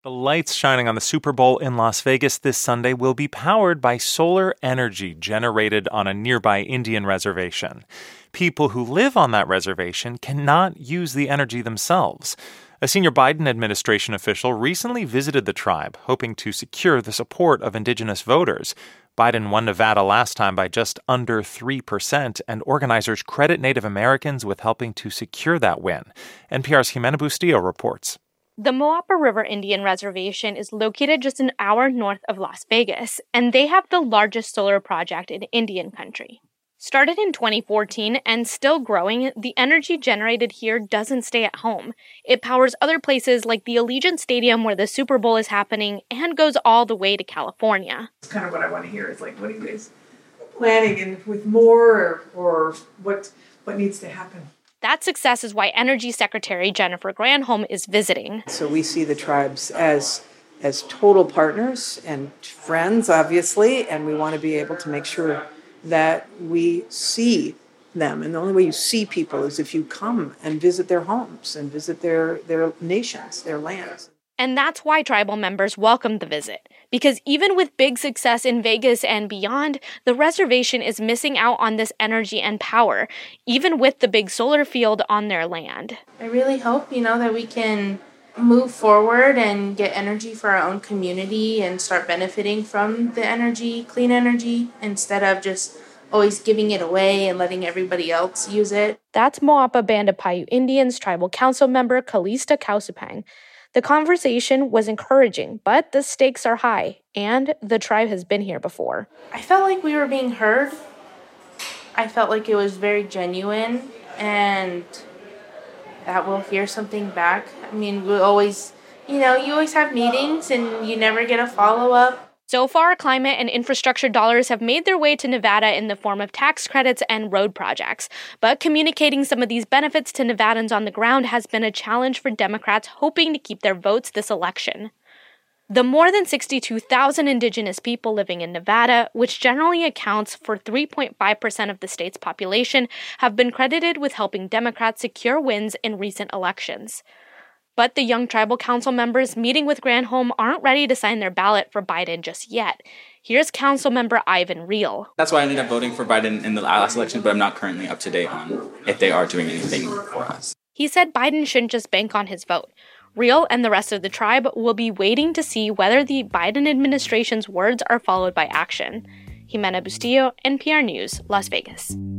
The lights shining on the Super Bowl in Las Vegas this Sunday will be powered by solar energy generated on a nearby Indian reservation. People who live on that reservation cannot use the energy themselves. A senior Biden administration official recently visited the tribe, hoping to secure the support of indigenous voters. Biden won Nevada last time by just under 3%, and organizers credit Native Americans with helping to secure that win. NPR's Jimena Bustillo reports. The Moapa River Indian Reservation is located just an hour north of Las Vegas, and they have the largest solar project in Indian country. Started in 2014 and still growing, the energy generated here doesn't stay at home. It powers other places like the Allegiant Stadium where the Super Bowl is happening and goes all the way to California. It's kind of what I want to hear is like, what are you guys planning and with more or what needs to happen? That success is why Energy Secretary Jennifer Granholm is visiting. So we see the tribes as total partners and friends, obviously, and we want to be able to make sure that we see them. And the only way you see people is if you come and visit their homes and visit their nations, their lands. And that's why tribal members welcomed the visit. Because even with big success in Vegas and beyond, the reservation is missing out on this energy and power, even with the big solar field on their land. I really hope, that we can move forward and get energy for our own community and start benefiting from the energy, clean energy, instead of just always giving it away and letting everybody else use it. That's Moapa Band of Paiute Indians Tribal Council member Kalista Kausapang. The conversation was encouraging, but the stakes are high, and the tribe has been here before. I felt like we were being heard. I felt like it was very genuine, and that we'll hear something back. I mean, we always, you always have meetings, and you never get a follow-up. So far, climate and infrastructure dollars have made their way to Nevada in the form of tax credits and road projects. But communicating some of these benefits to Nevadans on the ground has been a challenge for Democrats hoping to keep their votes this election. The more than 62,000 indigenous people living in Nevada, which generally accounts for 3.5% of the state's population, have been credited with helping Democrats secure wins in recent elections. But the young tribal council members meeting with Granholm aren't ready to sign their ballot for Biden just yet. Here's council member Ivan Reel. That's why I ended up voting for Biden in the last election, but I'm not currently up to date on if they are doing anything for us. He said Biden shouldn't just bank on his vote. Reel and the rest of the tribe will be waiting to see whether the Biden administration's words are followed by action. Jimena Bustillo, NPR News, Las Vegas.